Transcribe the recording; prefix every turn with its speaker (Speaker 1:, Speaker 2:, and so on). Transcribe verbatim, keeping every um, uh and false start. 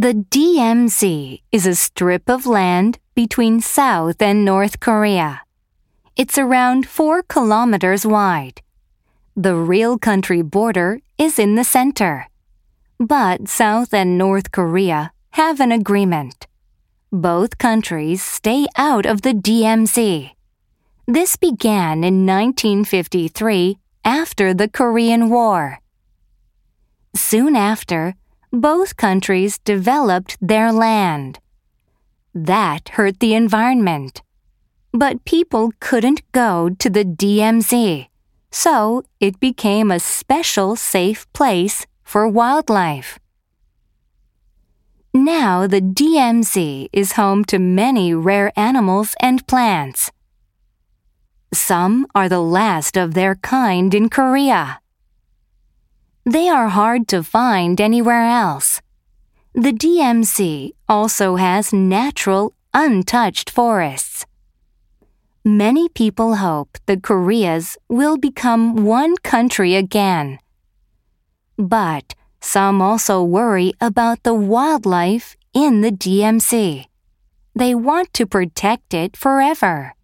Speaker 1: The D M Z is a strip of land between South and North Korea. It's around four kilometers wide. The real country border is in the center. But South and North Korea have an agreement. Both countries stay out of the D M Z. This began in nineteen fifty-three after the Korean War. Soon after, both countries developed their land. That hurt the environment. But people couldn't go to the D M Z, so it became a special safe place for wildlife. Now the D M Z is home to many rare animals and plants. Some are the last of their kind in Korea. They are hard to find anywhere else. The D M Z also has natural, untouched forests. Many people hope the Koreas will become one country again. But some also worry about the wildlife in the D M Z. They want to protect it forever.